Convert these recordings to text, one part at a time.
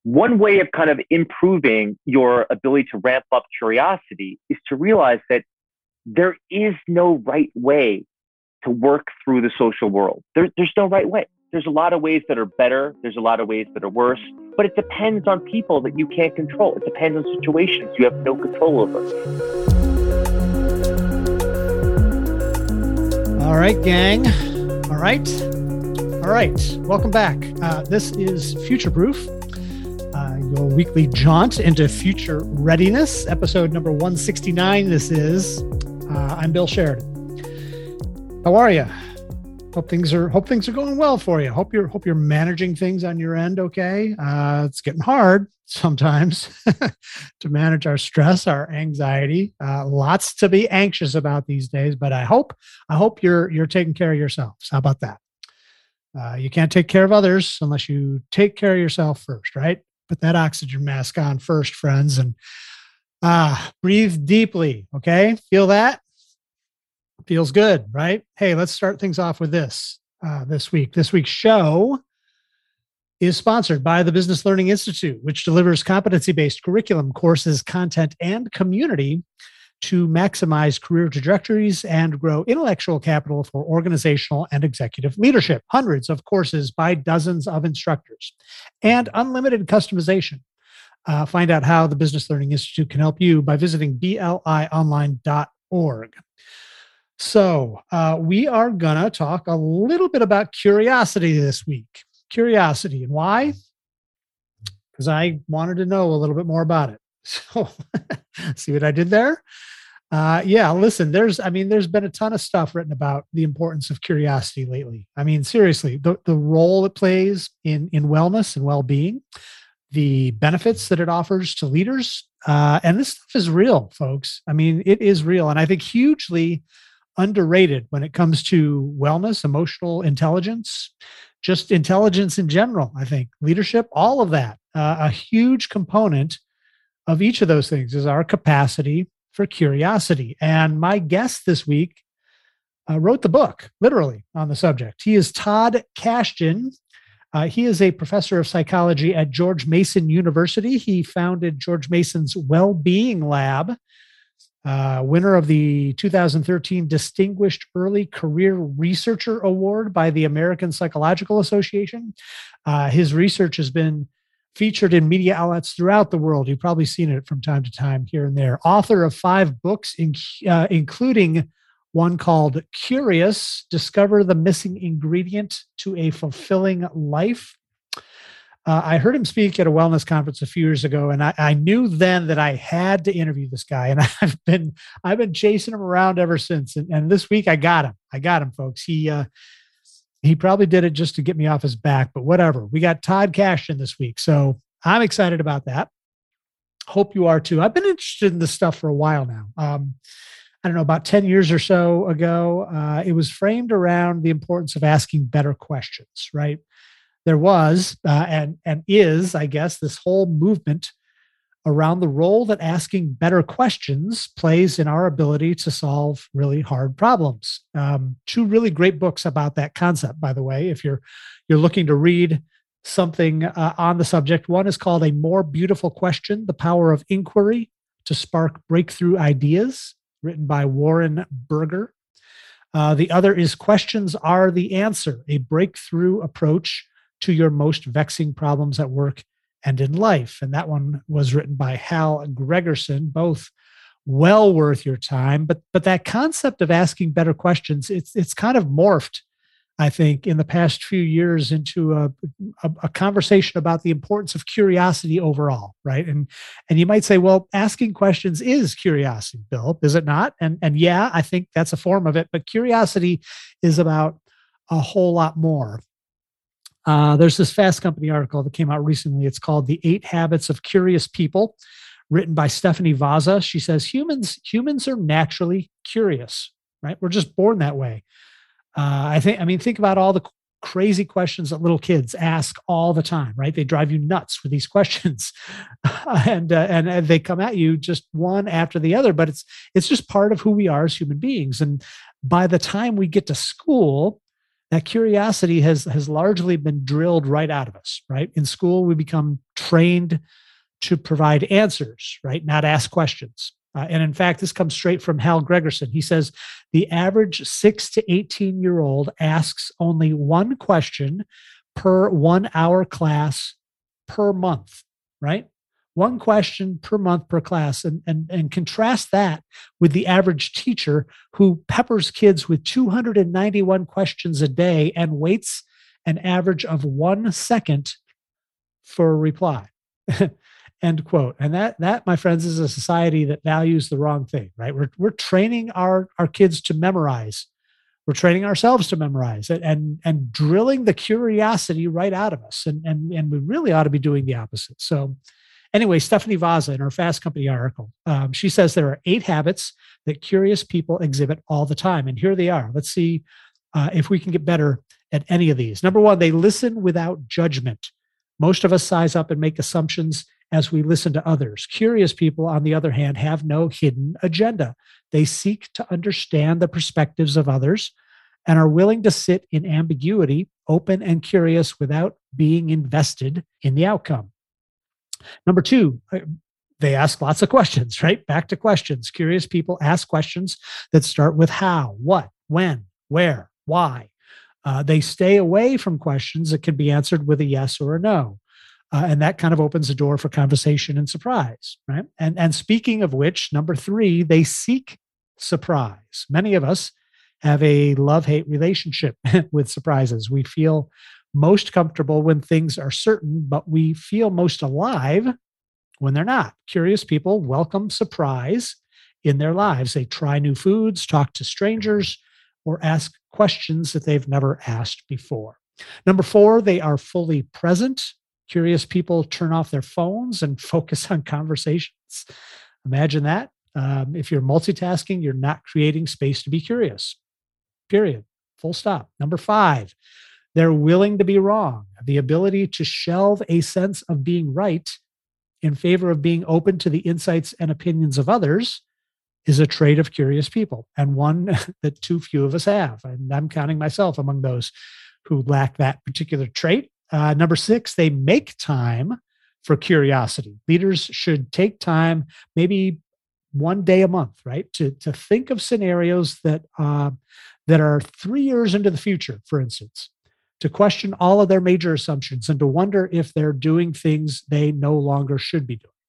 one way of kind of improving your ability to ramp up curiosity is to realize that there is no right way to work through the social world. There's no right way. There's a lot of ways that are better. There's a lot of ways that are worse, but it depends on people that you can't control. It depends on situations you have no control over. All right, gang. All right. Welcome back. This is Future Proof, your weekly jaunt into future readiness, episode number 169. This is. I'm Bill Sheridan. How are you? Hope things are going well for you. Hope you're managing things on your end okay. It's getting hard sometimes to manage our stress, our anxiety. Lots to be anxious about these days, but I hope you're taking care of yourselves. How about that? You can't take care of others unless you take care of yourself first, right? Put that oxygen mask on first, friends, and breathe deeply. Okay, feel that? Feels good, right? Hey, let's start things off with this week. This week's show is sponsored by the Business Learning Institute, which delivers competency-based curriculum, courses, content, and community to maximize career trajectories and grow intellectual capital for organizational and executive leadership. Hundreds of courses by dozens of instructors and unlimited customization. Find out how the Business Learning Institute can help you by visiting blionline.org. So we are going to talk a little bit about curiosity this week. Curiosity. And why? Because I wanted to know a little bit more about it. So see what I did there? Listen, there's been a ton of stuff written about the importance of curiosity lately. I mean, seriously, the role it plays in wellness and well-being, the benefits that it offers to leaders. And this stuff is real, folks. I mean, it is real. And I think hugely underrated when it comes to wellness, emotional intelligence, just intelligence in general. I think leadership, all of that, a huge component of each of those things is our capacity for curiosity. And my guest this week wrote the book, literally, on the subject. He is Todd Kashdan. He is a professor of psychology at George Mason University. He founded George Mason's Well-Being Lab, winner of the 2013 Distinguished Early Career Researcher Award by the American Psychological Association. His research has been featured in media outlets throughout the world. You've probably seen it from time to time here and there. Author of 5 books, including one called Curious, Discover the Missing Ingredient to a Fulfilling Life. I heard him speak at a wellness conference a few years ago, and I knew then that I had to interview this guy, and I've been chasing him around ever since. And this week I got him. Folks. He probably did it just to get me off his back, but whatever. We got Todd Kashdan this week, so I'm excited about that. Hope you are too. I've been interested in this stuff for a while now. I don't know, about 10 years or so ago, it was framed around the importance of asking better questions, right? There was and is, I guess, this whole movement around the role that asking better questions plays in our ability to solve really hard problems. 2 really great books about that concept, by the way, if you're looking to read something on the subject. One is called A More Beautiful Question, The Power of Inquiry to Spark Breakthrough Ideas, written by Warren Berger. The other is Questions Are the Answer, A Breakthrough Approach to Your Most Vexing Problems at Work and in Life. And that one was written by Hal Gregerson, both well worth your time. But that concept of asking better questions, it's kind of morphed, I think, in the past few years into a conversation about the importance of curiosity overall, right? And you might say, well, asking questions is curiosity, Bill, is it not? And yeah, I think that's a form of it, but curiosity is about a whole lot more. There's this Fast Company article that came out recently. It's called The 8 Habits of Curious People, written by Stephanie Vaza. She says humans are naturally curious, right? We're just born that way. Think about all the crazy questions that little kids ask all the time, right? They drive you nuts with these questions, and they come at you just one after the other. But it's just part of who we are as human beings. And by the time we get to school, that curiosity has largely been drilled right out of us, right? In school, we become trained to provide answers, right? Not ask questions. And in fact, this comes straight from Hal Gregerson. He says the average 6 to 18-year-old asks only one question per 1 hour class per month, right? One question per month per class. And contrast that with the average teacher who peppers kids with 291 questions a day and waits an average of 1 second for a reply. End quote. And that, my friends, is a society that values the wrong thing, right? We're training our kids to memorize. We're training ourselves to memorize it and drilling the curiosity right out of us. And we really ought to be doing the opposite. So anyway, Stephanie Vaza in her Fast Company article, she says there are 8 habits that curious people exhibit all the time. And here they are. Let's see if we can get better at any of these. Number 1, they listen without judgment. Most of us size up and make assumptions as we listen to others. Curious people, on the other hand, have no hidden agenda. They seek to understand the perspectives of others and are willing to sit in ambiguity, open and curious without being invested in the outcome. Number 2, they ask lots of questions, right? Back to questions. Curious people ask questions that start with how, what, when, where, why. They stay away from questions that can be answered with a yes or a no. And that kind of opens the door for conversation and surprise, right? And speaking of which, number 3, they seek surprise. Many of us have a love-hate relationship with surprises. We feel most comfortable when things are certain, but we feel most alive when they're not. Curious people welcome surprise in their lives. They try new foods, talk to strangers, or ask questions that they've never asked before. Number 4, they are fully present. Curious people turn off their phones and focus on conversations. Imagine that. If you're multitasking, you're not creating space to be curious. Period. Full stop. Number 5, they're willing to be wrong. The ability to shelve a sense of being right in favor of being open to the insights and opinions of others is a trait of curious people, and one that too few of us have. And I'm counting myself among those who lack that particular trait. Number 6, they make time for curiosity. Leaders should take time, maybe one day a month, right, to think of scenarios that are 3 years into the future, for instance, to question all of their major assumptions and to wonder if they're doing things they no longer should be doing.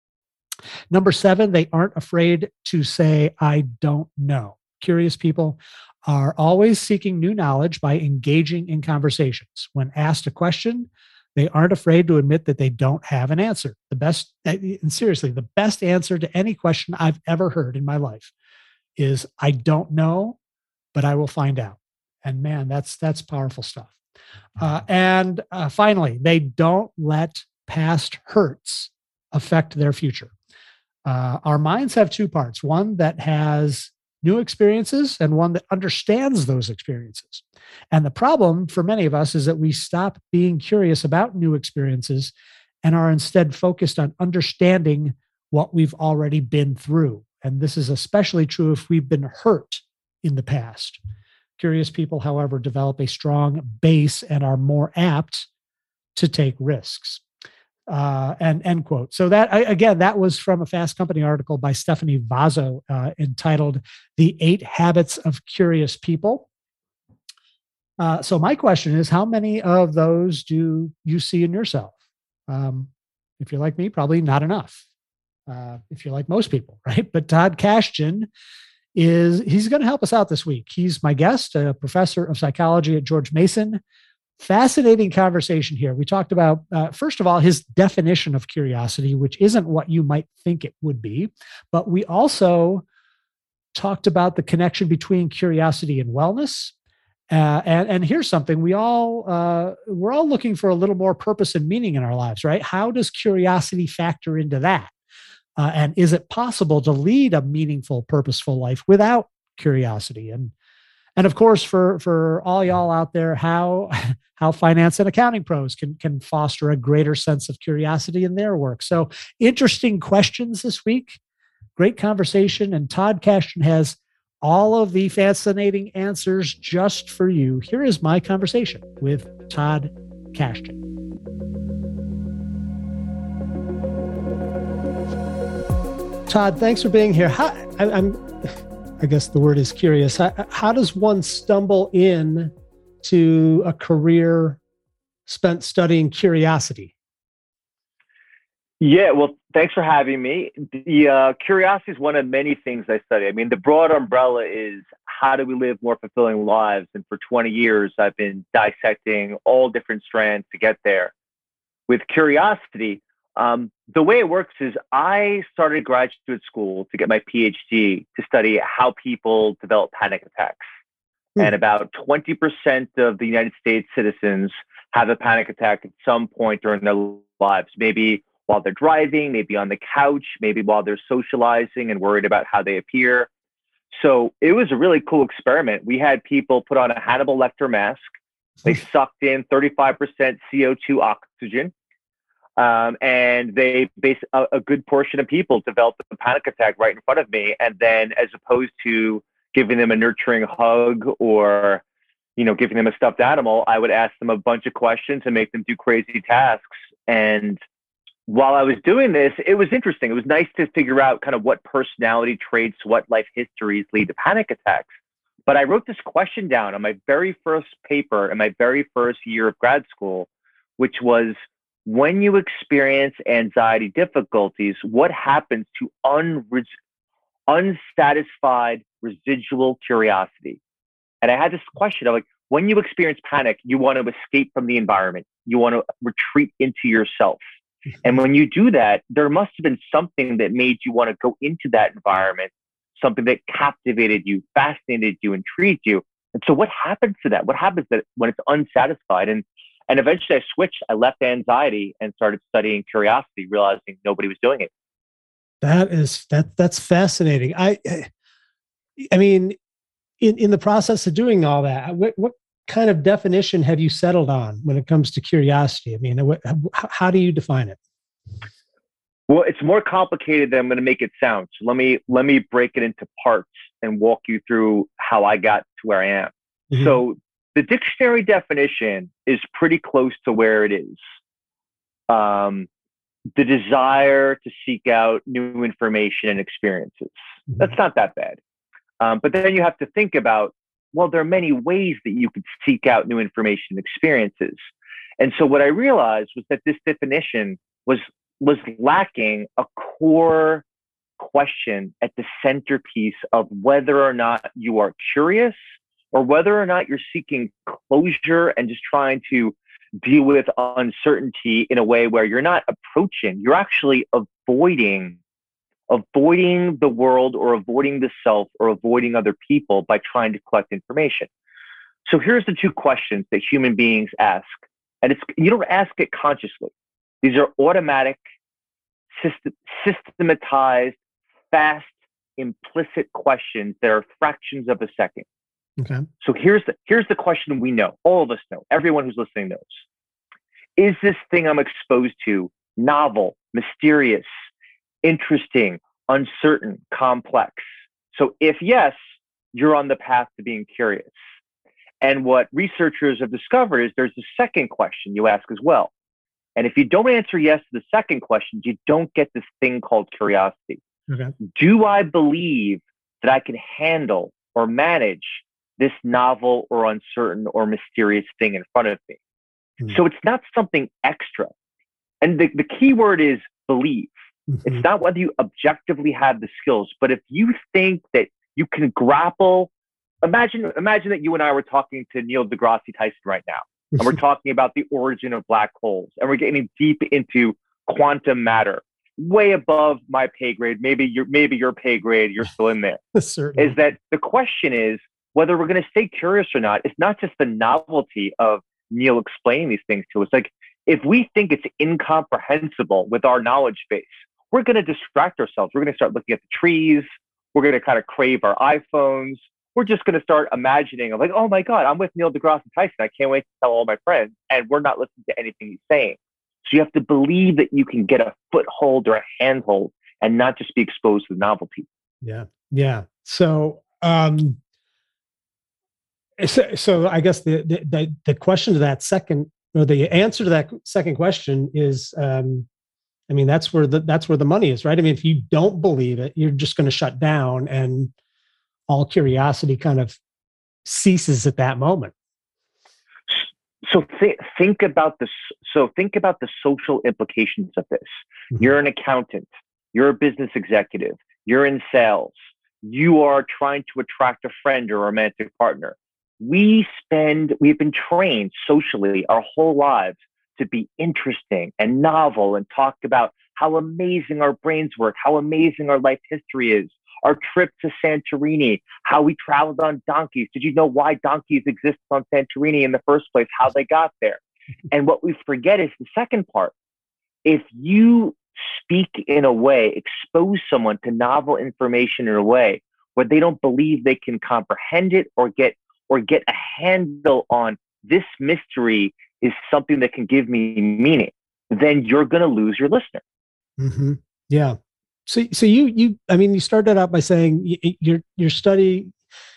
Number 7, they aren't afraid to say, I don't know. Curious people are always seeking new knowledge by engaging in conversations. When asked a question, they aren't afraid to admit that they don't have an answer. And seriously, the best answer to any question I've ever heard in my life is, I don't know, but I will find out. And man, that's powerful stuff. And finally, they don't let past hurts affect their future. Our minds have 2 parts, one that has new experiences and one that understands those experiences. And the problem for many of us is that we stop being curious about new experiences and are instead focused on understanding what we've already been through. And this is especially true if we've been hurt in the past. Curious people, however, develop a strong base and are more apt to take risks. And end quote. So that was from a Fast Company article by Stephanie Vaza entitled "The 8 Habits of Curious People." So my question is, how many of those do you see in yourself? If you're like me, probably not enough. If you're like most people, right? But Todd Kashdan he's going to help us out this week. He's my guest, a professor of psychology at George Mason. Fascinating conversation here. We talked about, first of all, his definition of curiosity, which isn't what you might think it would be. But we also talked about the connection between curiosity and wellness. And here's something we're all looking for a little more purpose and meaning in our lives, right? How does curiosity factor into that? And is it possible to lead a meaningful, purposeful life without curiosity? And of course, for all y'all out there, how finance and accounting pros can foster a greater sense of curiosity in their work. So interesting questions this week. Great conversation. And Todd Kashdan has all of the fascinating answers just for you. Here is my conversation with Todd Kashdan. Todd, thanks for being here. I guess the word is curious. How does one stumble in to a career spent studying curiosity? Yeah, well, thanks for having me. The curiosity is one of many things I study. I mean, the broad umbrella is how do we live more fulfilling lives? And for 20 years, I've been dissecting all different strands to get there. With curiosity, the way it works is I started graduate school to get my PhD to study how people develop panic attacks. And about 20% of the United States citizens have a panic attack at some point during their lives, maybe while they're driving, maybe on the couch, maybe while they're socializing and worried about how they appear. So it was a really cool experiment. We had people put on a Hannibal Lecter mask. They sucked in 35% CO2 oxygen. And they a good portion of people developed a panic attack right in front of me. And then as opposed to giving them a nurturing hug or, giving them a stuffed animal, I would ask them a bunch of questions and make them do crazy tasks. And while I was doing this, it was interesting. It was nice to figure out kind of what personality traits, what life histories lead to panic attacks. But I wrote this question down on my very first paper in my very first year of grad school, which was, when you experience anxiety difficulties, what happens to unsatisfied residual curiosity? And I had this question of when you experience panic, you want to escape from the environment. You want to retreat into yourself. And when you do that, there must have been something that made you want to go into that environment, something that captivated you, fascinated you, intrigued you. And so what happens to that? What happens when it's unsatisfied? And eventually I switched. I left anxiety and started studying curiosity, realizing nobody was doing it. That's fascinating. I mean, in the process of doing all that, what kind of definition have you settled on when it comes to curiosity? I mean, how do you define it? Well, it's more complicated than I'm going to make it sound. So let me break it into parts and walk you through how I got to where I am. Mm-hmm. So the dictionary definition is pretty close to where it is. The desire to seek out new information and experiences. Mm-hmm. That's not that bad. But then you have to think about, well, there are many ways that you could seek out new information and experiences. And so what I realized was that this definition was lacking a core question at the centerpiece of whether or not you are curious or whether or not you're seeking closure and just trying to deal with uncertainty in a way where you're not approaching, you're actually avoiding the world or avoiding the self or avoiding other people by trying to collect information. So here's the two questions that human beings ask. And you don't ask it consciously. These are automatic, systematized, fast, implicit questions that are fractions of a second. Okay. So here's the question we know. All of us know. Everyone who's listening knows. Is this thing I'm exposed to novel, mysterious, interesting, uncertain, complex? So if yes, you're on the path to being curious. And what researchers have discovered is there's a second question you ask as well. And if you don't answer yes to the second question, you don't get this thing called curiosity. Okay. Do I believe that I can handle or manage this novel or uncertain or mysterious thing in front of me? Mm-hmm. So it's not something extra. And the key word is believe. Mm-hmm. It's not whether you objectively have the skills, but if you think that you can grapple, imagine that you and I were talking to Neil deGrasse Tyson right now, and we're talking about the origin of black holes, and we're getting deep into quantum matter, way above my pay grade, maybe your pay grade, you're still in there. Certainly. Is that the question is whether we're going to stay curious or not. It's not just the novelty of Neil explaining these things to us. Like, if we think it's incomprehensible with our knowledge base, we're going to distract ourselves. We're going to start looking at the trees. We're going to kind of crave our iPhones. We're just going to start imagining of like, oh my God, I'm with Neil deGrasse Tyson. I can't wait to tell all my friends. And we're not listening to anything he's saying. So you have to believe that you can get a foothold or a handhold and not just be exposed to the novelty. Yeah. Yeah. So So I guess the question to that second, or the answer to that second question is, I mean, that's where the money is, right? I mean, if you don't believe it, you're just going to shut down, and all curiosity kind of ceases at that moment. So think about this. So think about the social implications of this. Mm-hmm. You're an accountant. You're a business executive. You're in sales. You are trying to attract a friend or a romantic partner. We've been trained socially our whole lives to be interesting and novel and talk about how amazing our brains work, how amazing our life history is, our trip to Santorini, how we traveled on donkeys. Did you know why donkeys exist on Santorini in the first place, how they got there? And what we forget is the second part. If you speak in a way, expose someone to novel information in a way where they don't believe they can comprehend it or get a handle on this mystery is something that can give me meaning, then you're going to lose your listener. Mm-hmm. Yeah. So you I mean, you started out by saying you study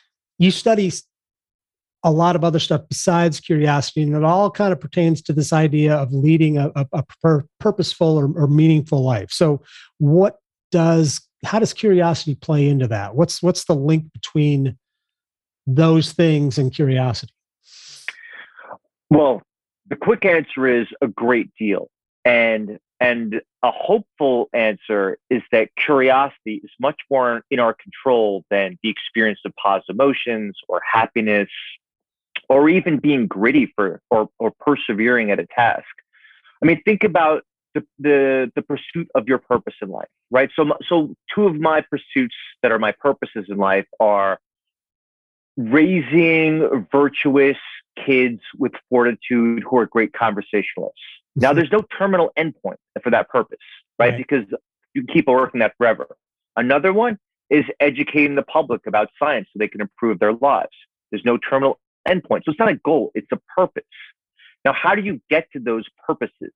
a lot of other stuff besides curiosity, and it all kind of pertains to this idea of leading a purposeful or meaningful life. So how does curiosity play into that? What's the link between those things and curiosity? Well, the quick answer is a great deal. And a hopeful answer is that curiosity is much more in our control than the experience of positive emotions or happiness or even being gritty or persevering at a task. I mean, think about the pursuit of your purpose in life, right? So two of my pursuits that are my purposes in life are raising virtuous kids with fortitude who are great conversationalists. Now, there's no terminal endpoint for that purpose, right? Because you can keep working that forever. Another one is educating the public about science so they can improve their lives. There's no terminal endpoint. So it's not a goal, it's a purpose. Now, how do you get to those purposes?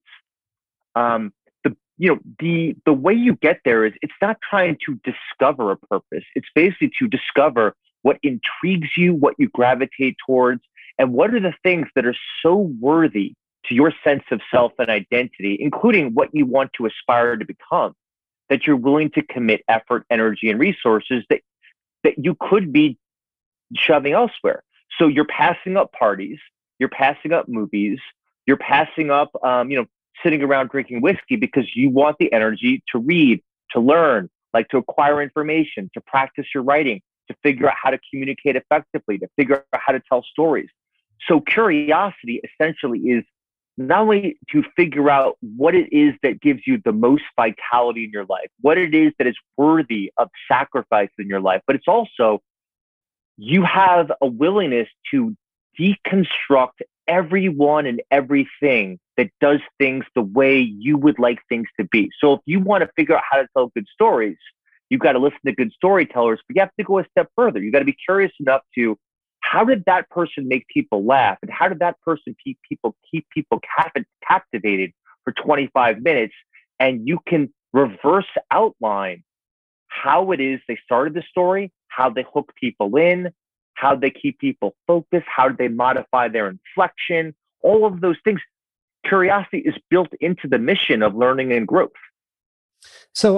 The way you get there is it's not trying to discover a purpose. It's basically to discover what intrigues you, what you gravitate towards, and what are the things that are so worthy to your sense of self and identity, including what you want to aspire to become, that you're willing to commit effort, energy, and resources that you could be shoving elsewhere. So you're passing up parties, you're passing up movies, you're passing up, sitting around drinking whiskey because you want the energy to read, to learn, like to acquire information, to practice your writing, to figure out how to communicate effectively, to figure out how to tell stories. So curiosity essentially is not only to figure out what it is that gives you the most vitality in your life, what it is that is worthy of sacrifice in your life, but it's also you have a willingness to deconstruct everyone and everything that does things the way you would like things to be. So if you want to figure out how to tell good stories, you've got to listen to good storytellers, but you have to go a step further. You got to be curious enough to, how did that person make people laugh? And how did that person keep people captivated for 25 minutes? And you can reverse outline how it is they started the story, how they hook people in, how they keep people focused, how do they modify their inflection, all of those things. Curiosity is built into the mission of learning and growth. So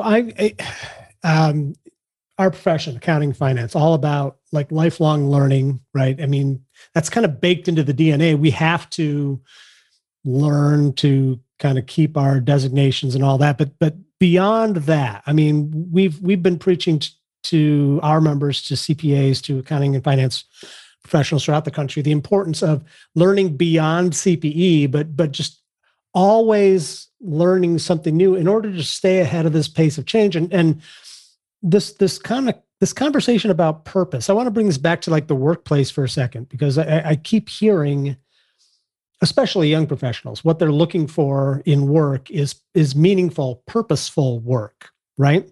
our profession, accounting, finance, all about like lifelong learning, right? I mean, that's kind of baked into the DNA. We have to learn to kind of keep our designations and all that. But beyond that, I mean, we've been preaching to our members, to CPAs, to accounting and finance professionals throughout the country, the importance of learning beyond CPE, but just always learning something new in order to stay ahead of this pace of change. And this conversation about purpose, I want to bring this back to like the workplace for a second, because I keep hearing, especially young professionals, what they're looking for in work is meaningful, purposeful work, right?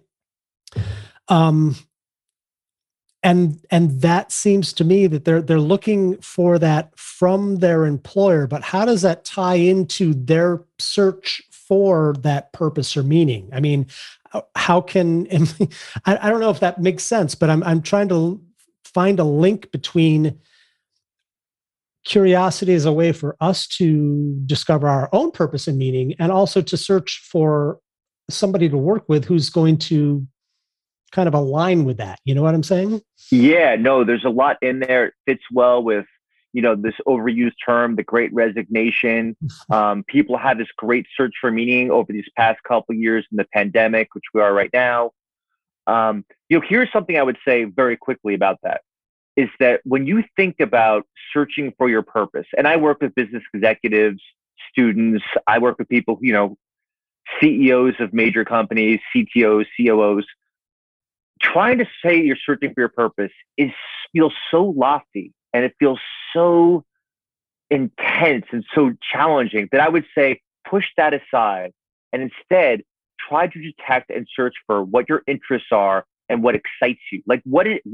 And that seems to me that they're looking for that from their employer, but how does that tie into their search for that purpose or meaning? I mean, how can, I don't know if that makes sense, but I'm trying to find a link between curiosity as a way for us to discover our own purpose and meaning, and also to search for somebody to work with who's going to kind of align with that. You know what I'm saying? Yeah, no, there's a lot in there. It fits well with, this overused term, the great resignation. People have this great search for meaning over these past couple of years in the pandemic, which we are right now. Here's something I would say very quickly about that is that when you think about searching for your purpose, and I work with business executives, students, I work with people, CEOs of major companies, CTOs, COOs, trying to say you're searching for your purpose feels so lofty and it feels so intense and so challenging that I would say push that aside and instead try to detect and search for what your interests are and what excites you. Like what is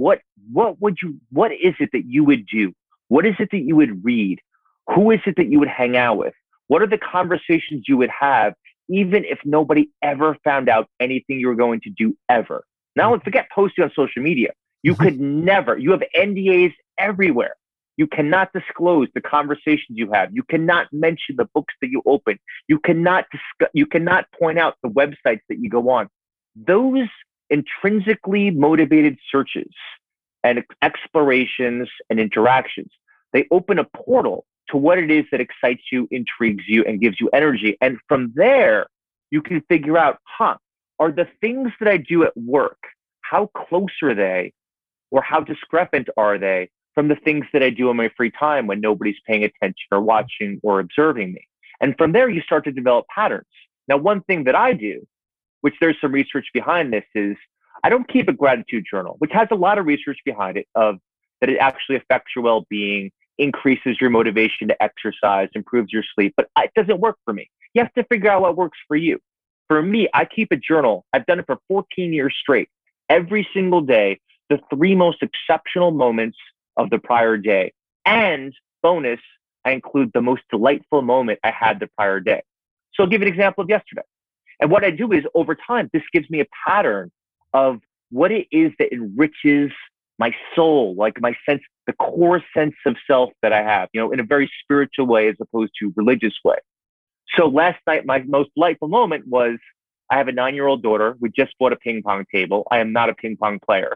it that you would do? What is it that you would read? Who is it that you would hang out with? What are the conversations you would have, even if nobody ever found out anything you were going to do ever? Now, forget posting on social media. You could never, you have NDAs everywhere. You cannot disclose the conversations you have. You cannot mention the books that you open. You cannot point out the websites that you go on. Those intrinsically motivated searches and explorations and interactions, they open a portal to what it is that excites you, intrigues you, and gives you energy. And from there, you can figure out, are the things that I do at work, how close are they or how discrepant are they from the things that I do in my free time when nobody's paying attention or watching or observing me? And from there, you start to develop patterns. Now, one thing that I do, which there's some research behind this, is I don't keep a gratitude journal, which has a lot of research behind it that it actually affects your well-being, increases your motivation to exercise, improves your sleep, but it doesn't work for me. You have to figure out what works for you. For me, I keep a journal. I've done it for 14 years straight. Every single day, the 3 most exceptional moments of the prior day. And bonus, I include the most delightful moment I had the prior day. So I'll give an example of yesterday. And what I do is over time, this gives me a pattern of what it is that enriches my soul, like my sense, the core sense of self that I have, in a very spiritual way as opposed to religious way. So last night, my most delightful moment was I have a 9-year-old daughter. We just bought a ping pong table. I am not a ping pong player.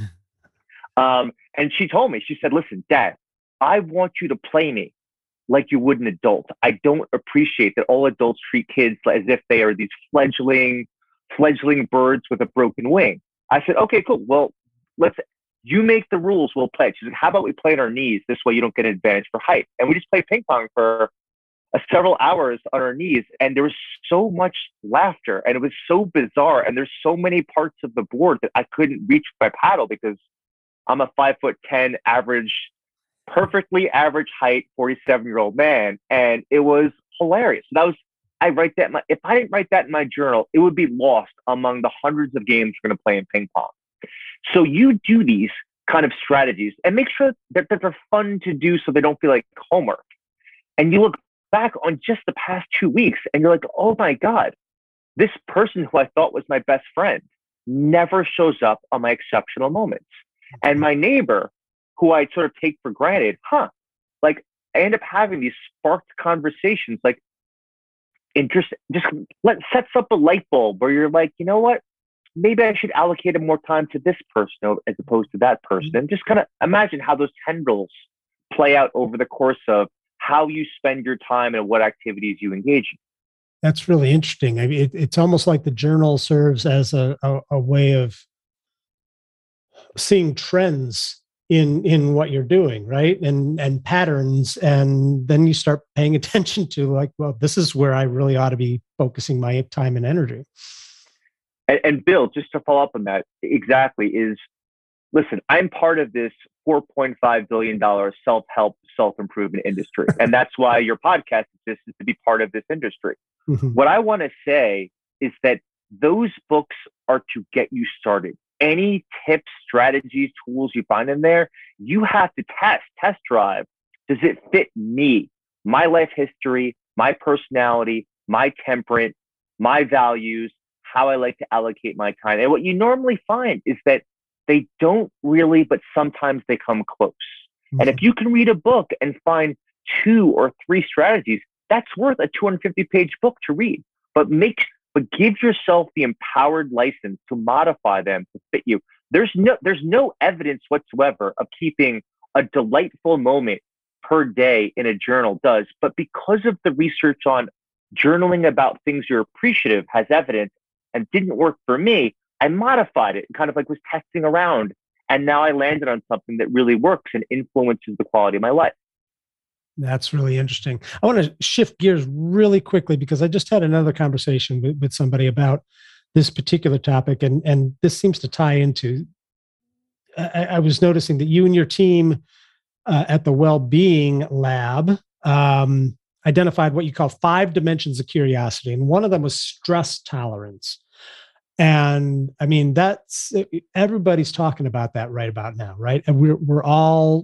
And she told me, she said, listen, Dad, I want you to play me like you would an adult. I don't appreciate that all adults treat kids as if they are these fledgling birds with a broken wing. I said, okay, cool. Well, you make the rules, we'll play. She said, how about we play on our knees? This way you don't get an advantage for height. And we just played ping pong for several hours on our knees. And there was so much laughter and it was so bizarre. And there's so many parts of the board that I couldn't reach my paddle because I'm a 5'10" perfectly average height, 47-year-old man. And it was hilarious. I write that. If I didn't write that in my journal, it would be lost among the hundreds of games we're going to play in ping pong. So you do these kind of strategies and make sure that they're fun to do so they don't feel like homework. And you look back on just the past 2 weeks and you're like, oh my God, this person who I thought was my best friend never shows up on my exceptional moments. And my neighbor, who I sort of take for granted, like I end up having these sparked conversations, like sets up a light bulb where you're like, you know what? Maybe I should allocate more time to this person as opposed to that person. And just kind of imagine how those tendrils play out over the course of how you spend your time and what activities you engage in. That's really interesting. I mean, it's almost like the journal serves as a way of seeing trends in what you're doing, right? And patterns. And then you start paying attention to like, well, this is where I really ought to be focusing my time and energy. And Bill, just to follow up on that, exactly is, listen, I'm part of this $4.5 billion self-help, self-improvement industry. And that's why your podcast exists, is to be part of this industry. Mm-hmm. What I want to say is that those books are to get you started. Any tips, strategies, tools you find in there, you have to test drive. Does it fit me, my life history, my personality, my temperament, my values, how I like to allocate my time? And what you normally find is that They don't really, but sometimes they come close. And if Mhm. you can read a book and find 2 or 3 strategies, that's worth a 250-page book to read. But give yourself the empowered license to modify them to fit you. There's no evidence whatsoever of keeping a delightful moment per day in a journal does, but because of the research on journaling about things you're appreciative has evidence and didn't work for me, I modified it and kind of like was testing around. And now I landed on something that really works and influences the quality of my life. That's really interesting. I want to shift gears really quickly because I just had another conversation with somebody about this particular topic, and this seems to tie into. I was noticing that you and your team at the Well-Being Lab identified what you call 5 dimensions of curiosity, and one of them was stress tolerance. And I mean, that's everybody's talking about that right about now, right? And we're all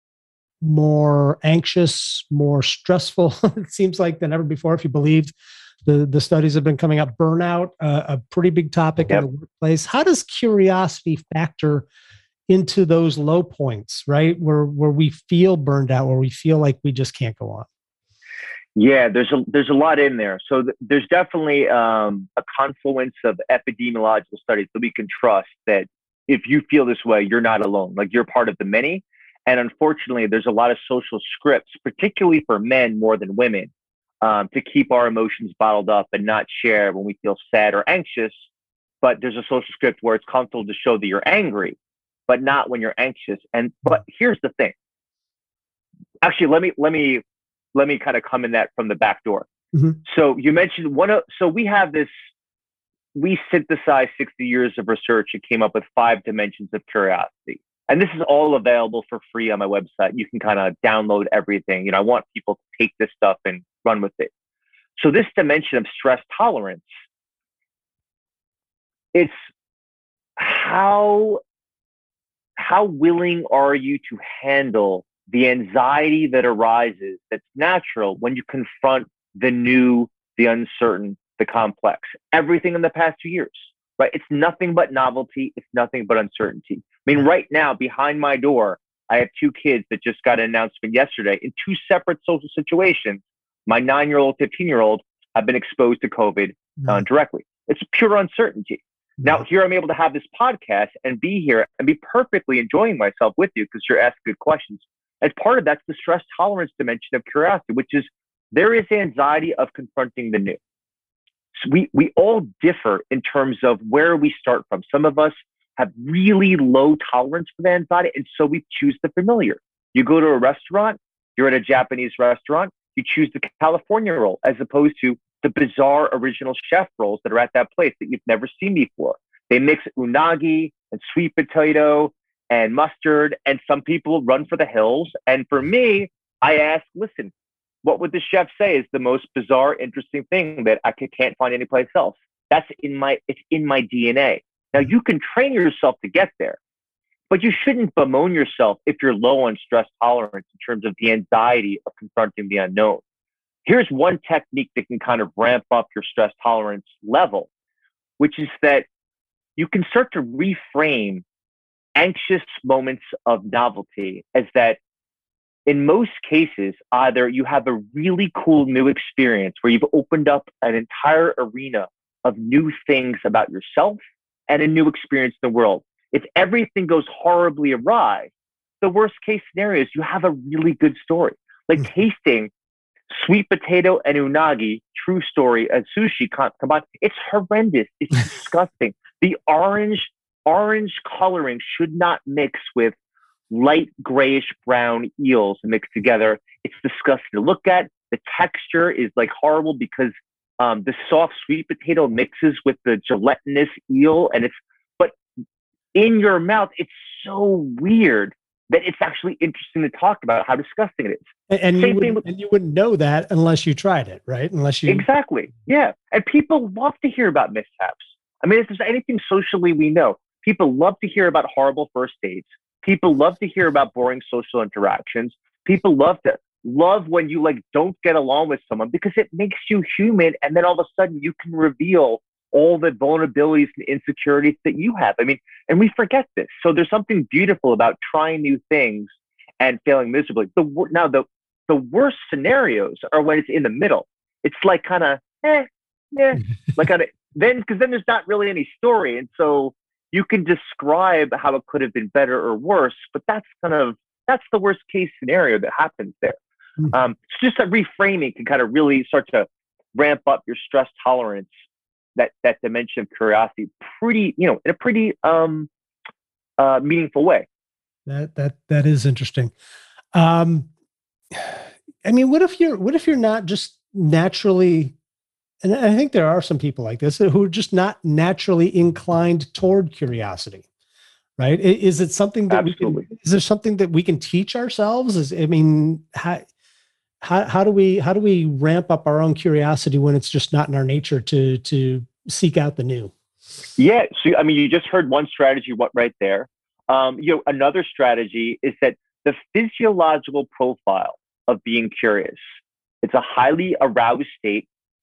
more anxious, more stressful, it seems like, than ever before. If you believe the studies have been coming up, burnout, a pretty big topic in the Yep. workplace. How does curiosity factor into those low points, right? Where we feel burned out, where we feel like we just can't go on? Yeah, there's a lot in there. So there's definitely a confluence of epidemiological studies that we can trust that if you feel this way, you're not alone. Like you're part of the many. And unfortunately, there's a lot of social scripts, particularly for men more than women, to keep our emotions bottled up and not share when we feel sad or anxious. But there's a social script where it's comfortable to show that you're angry, but not when you're anxious. And but here's the thing. Actually, let me kind of come in that from the back door. Mhm. So you mentioned so we have this, we synthesized 60 years of research and came up with 5 dimensions of curiosity. And this is all available for free on my website. You can kind of download everything. I want people to take this stuff and run with it. So this dimension of stress tolerance, it's how how willing are you to handle the anxiety that arises that's natural when you confront the new, the uncertain, the complex? Everything in the past 2 years, right? It's nothing but novelty. It's nothing but uncertainty. I mean, right now, behind my door, I have 2 kids that just got an announcement yesterday in 2 separate social situations. My 9-year-old, 15-year-old have been exposed to COVID directly. It's pure uncertainty. Now, here I'm able to have this podcast and be here and be perfectly enjoying myself with you because you're asking good questions. As part of that's the stress tolerance dimension of curiosity, which is there is anxiety of confronting the new. So we all differ in terms of where we start from. Some of us have really low tolerance for the anxiety, and so we choose the familiar. You go to a restaurant, you're at a Japanese restaurant, you choose the California roll as opposed to the bizarre original chef rolls that are at that place that you've never seen before. They mix unagi and sweet potato and mustard, and some people run for the hills. And for me, I ask, listen, what would the chef say is the most bizarre, interesting thing that I can't find anyplace else? It's in my DNA. Now you can train yourself to get there, but you shouldn't bemoan yourself if you're low on stress tolerance in terms of the anxiety of confronting the unknown. Here's one technique that can kind of ramp up your stress tolerance level, which is that you can start to reframe anxious moments of novelty as that in most cases, either you have a really cool new experience where you've opened up an entire arena of new things about yourself and a new experience in the world. If everything goes horribly awry, the worst case scenario is you have a really good story. Like tasting sweet potato and unagi, true story, as sushi combined. It's horrendous. It's disgusting. The orange coloring should not mix with light grayish brown eels mixed together. It's disgusting to look at. The texture is like horrible because the soft sweet potato mixes with the gelatinous eel, but in your mouth, it's so weird that it's actually interesting to talk about how disgusting it is. And you wouldn't know that unless you tried it, right? Exactly. Yeah. And people love to hear about mishaps. I mean, if there's anything socially we know, people love to hear about horrible first dates. People love to hear about boring social interactions. People love when you don't get along with someone because it makes you human. And then all of a sudden you can reveal all the vulnerabilities and insecurities that you have. I mean, and we forget this. So there's something beautiful about trying new things and failing miserably. The worst scenarios are when it's in the middle. It's like kind of, like because then there's not really any story. And so you can describe how it could have been better or worse, but that's the worst case scenario that happens there. So just that reframing can kind of really start to ramp up your stress tolerance, that dimension of curiosity, in a pretty meaningful way. That is interesting. I mean, what if you're not just naturally, and I think there are some people like this who are just not naturally inclined toward curiosity, right? Is it something that is there something that we can teach ourselves? How do we ramp up our own curiosity when it's just not in our nature to seek out the new? Yeah. So, I mean, you just heard one strategy right there. Another strategy is that the physiological profile of being curious, it's a highly aroused state.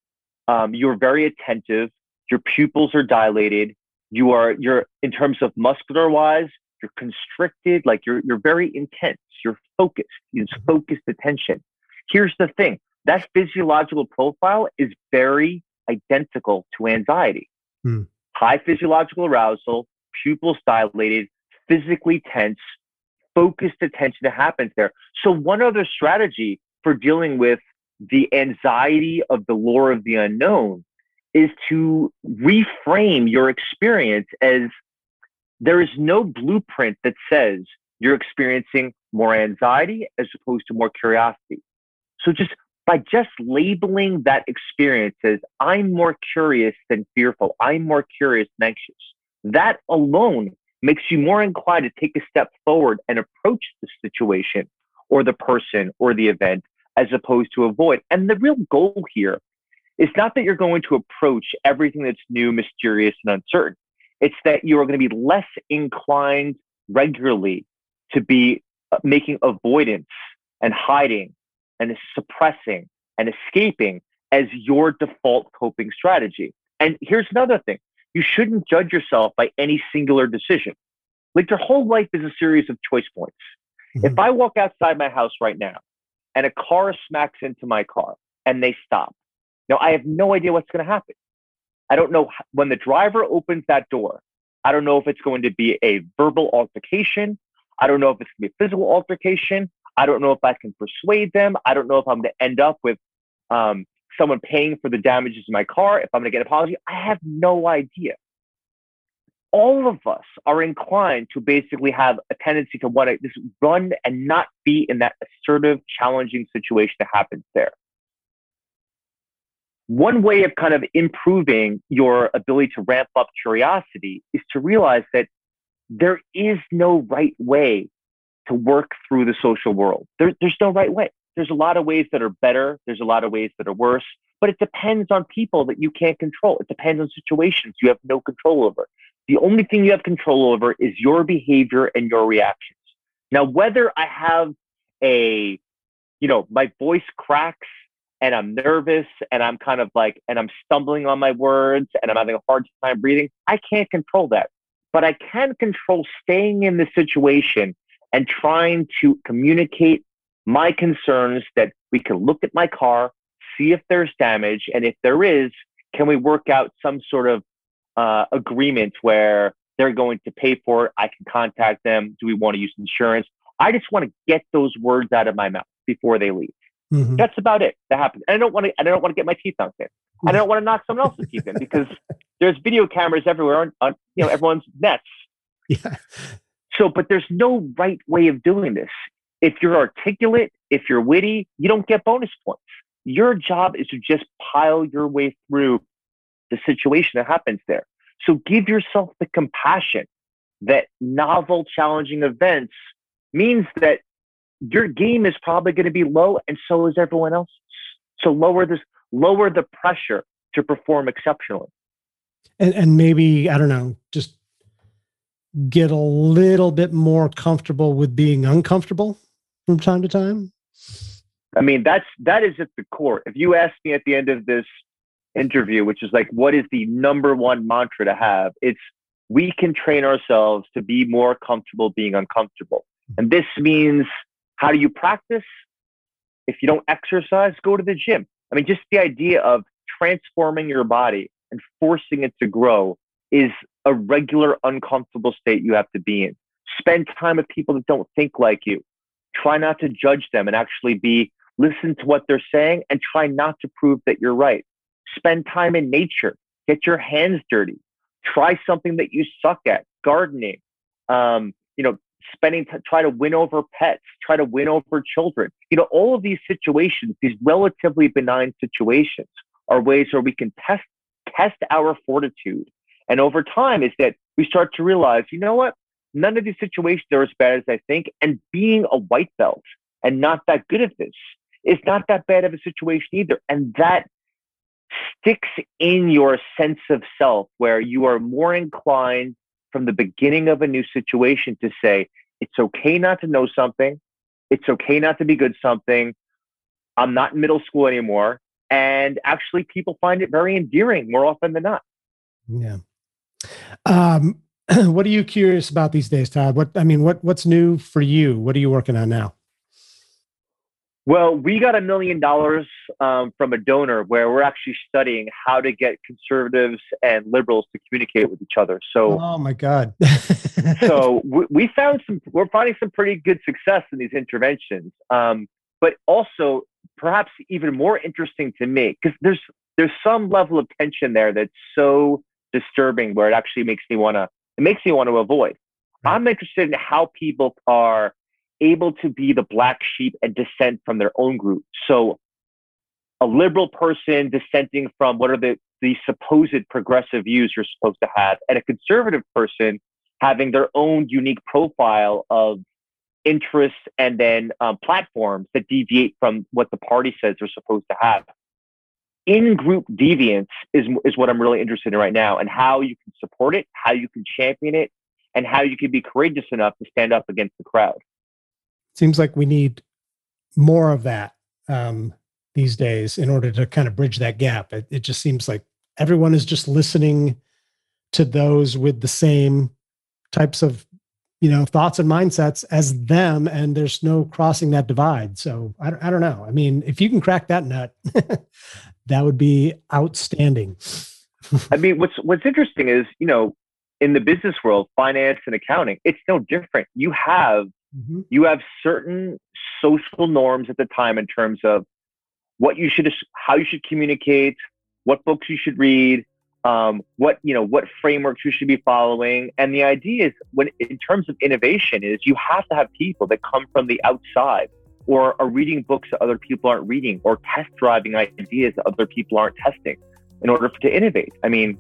You're very attentive. Your pupils are dilated. You're in terms of muscular wise, you're constricted, like you're very intense. You're focused. It's focused attention. Here's the thing. That physiological profile is very identical to anxiety. High physiological arousal, pupils dilated, physically tense, focused attention that happens there. So one other strategy for dealing with the anxiety of the lure of the unknown is to reframe your experience as there is no blueprint that says you're experiencing more anxiety as opposed to more curiosity. So by labeling that experience as I'm more curious than fearful, I'm more curious than anxious, that alone makes you more inclined to take a step forward and approach the situation or the person or the event as opposed to avoid. And the real goal here is not that you're going to approach everything that's new, mysterious, and uncertain. It's that you are going to be less inclined regularly to be making avoidance and hiding and suppressing and escaping as your default coping strategy. And here's another thing. You shouldn't judge yourself by any singular decision. Like your whole life is a series of choice points. If I walk outside my house right now and a car smacks into my car and they stop, now I have no idea what's going to happen. I don't know when the driver opens that door. I don't know if it's going to be a verbal altercation. I don't know if it's going to be a physical altercation. I don't know if I can persuade them. I don't know if I'm going to end up with someone paying for the damages in my car, if I'm going to get an apology. I have no idea. All of us are inclined to basically have a tendency to want to just run and not be in that assertive, challenging situation that happens there. One way of kind of improving your ability to ramp up curiosity is to realize that there is no right way to work through the social world. There's no right way. There's a lot of ways that are better. There's a lot of ways that are worse, but it depends on people that you can't control. It depends on situations you have no control over. The only thing you have control over is your behavior and your reactions. Now, whether I have my voice cracks and I'm nervous and I'm kind of and I'm stumbling on my words and I'm having a hard time breathing, I can't control that. But I can control staying in the situation and trying to communicate my concerns that we can look at my car, see if there's damage, and if there is, can we work out some sort of agreement where they're going to pay for it? I can contact them. Do we want to use insurance? I just want to get those words out of my mouth before they leave. That's about it. That happens. And I don't want to get my teeth knocked in. I don't want to knock someone else's teeth in because there's video cameras everywhere on everyone's nets. Yeah. So, but there's no right way of doing this. If you're articulate, if you're witty, you don't get bonus points. Your job is to just pile your way through the situation that happens there. So give yourself the compassion that novel, challenging events means that your game is probably going to be low, and so is everyone else's. So lower the pressure to perform exceptionally. And maybe, I don't know, just get a little bit more comfortable with being uncomfortable from time to time. I mean, that is at the core. If you ask me at the end of this interview, which is like, what is the number one mantra to have? It's, we can train ourselves to be more comfortable being uncomfortable. And this means, how do you practice? If you don't exercise, go to the gym. I mean, just the idea of transforming your body and forcing it to grow is a regular uncomfortable state you have to be in. Spend time with people that don't think like you. Try not to judge them and actually listen to what they're saying and try not to prove that you're right. Spend time in nature. Get your hands dirty. Try something that you suck at, gardening, try to win over pets, try to win over children. All of these situations, these relatively benign situations, are ways where we can test our fortitude. And over time is that we start to realize, you know what? None of these situations are as bad as I think. And being a white belt and not that good at this is not that bad of a situation either. And that sticks in your sense of self, where you are more inclined from the beginning of a new situation to say, it's okay not to know something. It's okay not to be good at something. I'm not in middle school anymore. And actually, people find it very endearing more often than not. Yeah. What are you curious about these days, Todd? What's new for you? What are you working on now? Well, we got $1 million from a donor where we're actually studying how to get conservatives and liberals to communicate with each other. So, oh my God. So we're finding some pretty good success in these interventions. But also perhaps even more interesting to me, because there's some level of tension there that's so disturbing where it actually makes me want to avoid. Right. I'm interested in how people are able to be the black sheep and dissent from their own group. So a liberal person dissenting from what are the supposed progressive views you're supposed to have, and a conservative person having their own unique profile of interests and then platforms that deviate from what the party says they're supposed to have. In-group deviance is what I'm really interested in right now, and how you can support it, how you can champion it, and how you can be courageous enough to stand up against the crowd. Seems like we need more of that these days in order to kind of bridge that gap. It just seems like everyone is just listening to those with the same types of, thoughts and mindsets as them, and there's no crossing that divide. So I don't know. I mean, if you can crack that nut, that would be outstanding. I mean, what's interesting is, in the business world, finance and accounting, it's no different. You have certain social norms at the time in terms of how you should communicate, what books you should read, what frameworks you should be following. And the idea is, in terms of innovation, is you have to have people that come from the outside or are reading books that other people aren't reading, or test driving ideas that other people aren't testing in order to innovate. I mean,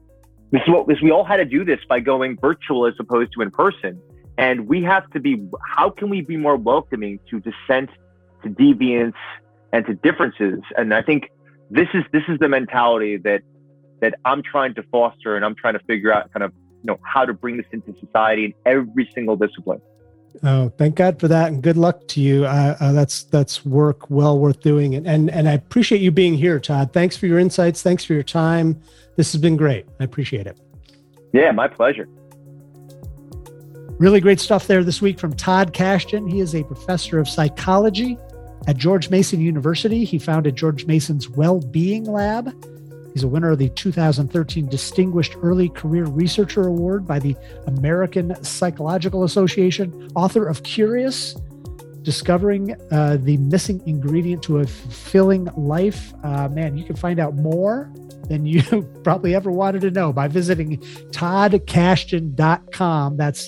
we all had to do this by going virtual as opposed to in person. And we have to be, how can we be more welcoming to dissent, to deviance, and to differences? And I think this is the mentality that I'm trying to foster, and I'm trying to figure out kind of, how to bring this into society in every single discipline. Oh, thank God for that. And good luck to you. That's work well worth doing. And I appreciate you being here, Todd. Thanks for your insights. Thanks for your time. This has been great. I appreciate it. Yeah, my pleasure. Really great stuff there this week from Todd Kashdan. He is a professor of psychology at George Mason University. He founded George Mason's Well-Being Lab. He's a winner of the 2013 Distinguished Early Career Researcher Award by the American Psychological Association, author of Curious, Discovering the Missing Ingredient to a Fulfilling Life. Man, you can find out more than you probably ever wanted to know by visiting toddkashdan.com. That's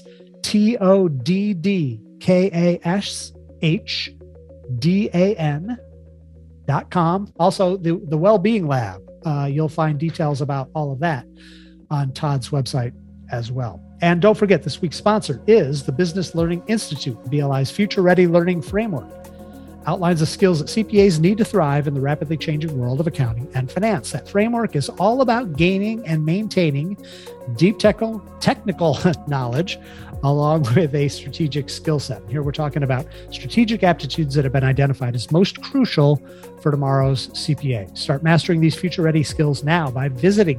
TODDKASHDAN.com. Also, the Well-Being Lab. You'll find details about all of that on Todd's website as well. And don't forget, this week's sponsor is the Business Learning Institute, BLI's Future Ready Learning Framework. outlines the skills that CPAs need to thrive in the rapidly changing world of accounting and finance. That framework is all about gaining and maintaining deep technical knowledge along with a strategic skill set. Here we're talking about strategic aptitudes that have been identified as most crucial for tomorrow's CPA. Start mastering these future-ready skills now by visiting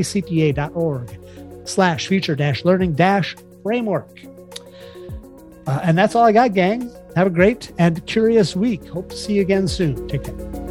macpa.org/future-learning-framework. And that's all I got, gang. Have a great and curious week. Hope to see you again soon. Take care.